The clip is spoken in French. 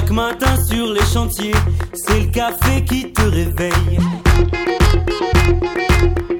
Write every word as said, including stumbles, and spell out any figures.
Chaque matin sur les chantiers, c'est le café qui te réveille.